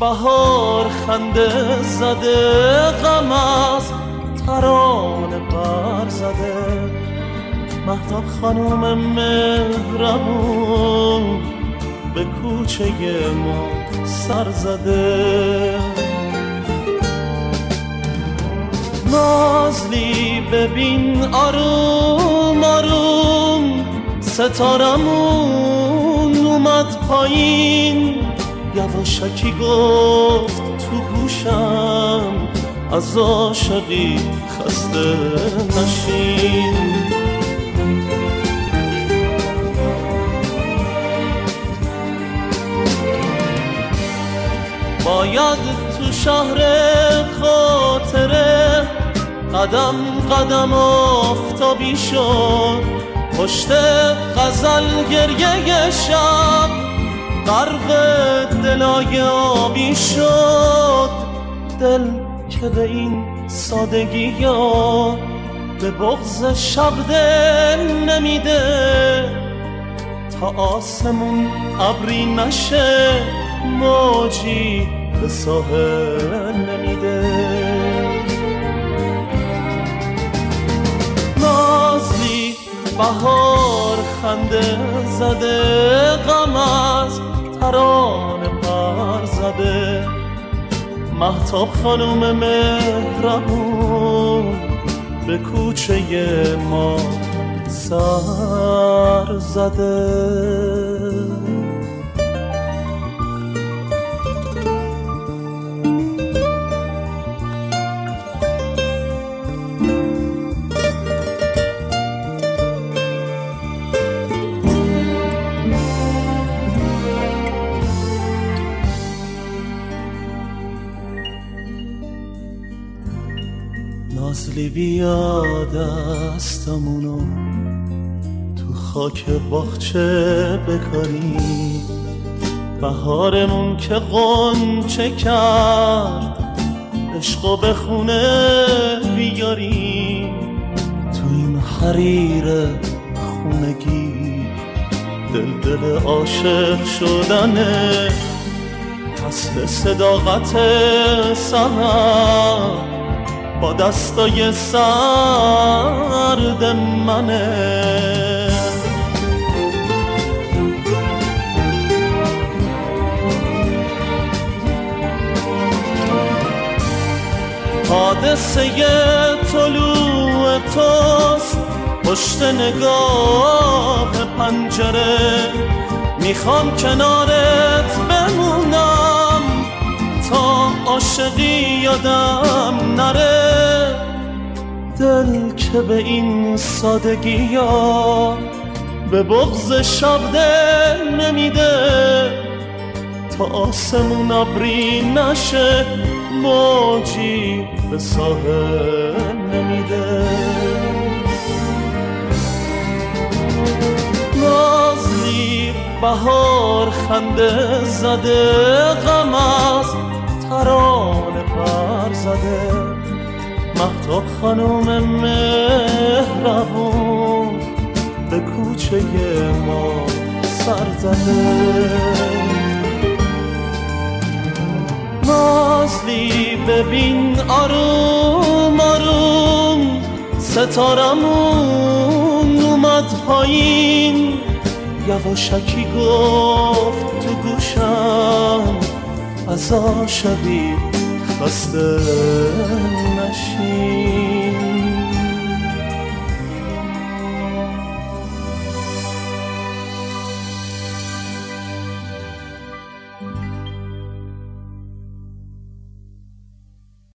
بهار خنده زده، غم از ترانه بر زده. مهتاب خانوم مهربون به کوچه ما سر زده. نازلی ببین آروم آروم، ستارمون اومد پایین. یواشکی گفت تو گوشم، از عاشقی خسته نشین. باید تو شهر خاطره قدم قدم آفتابی شد. پشت غزل گریه شب غرق دلای آبی شد. دل که به این سادگی ها به بغض شب دل نمیده، تا آسمون ابری نشه موجی به ساحل نمیده. نازلی بهار خنده زده، غم از ترانه پر زده. مهتاب خانوم مهربون به کوچه ما سر زده. نازلی بیا دستمونو تو خاک باغچه بکاری. بهارمون که غنچه کرد، عشقو به خونه بیاری. تو این حریر خونگی دل عاشق شدنه. فصل صداقت سحر با دستای سرد منه. حادثه طلوع توست پشت نگاه پنجره. میخوام کنارت بمونم تا عاشقی یادم نره. دل که به این سادگی ها به بغض شب دل نمیده، تا آسمون ابری نشه موجی به ساحل نمیده. نازلی بهار خنده زده، غم از ترانه پر زده. مهتاب خانوم مهربون به کوچه ما سر زده. نازلی ببین آروم آروم، ستارمون اومد پایین. یواشکی گفت تو گوشم، از عاشقی خسته نشین.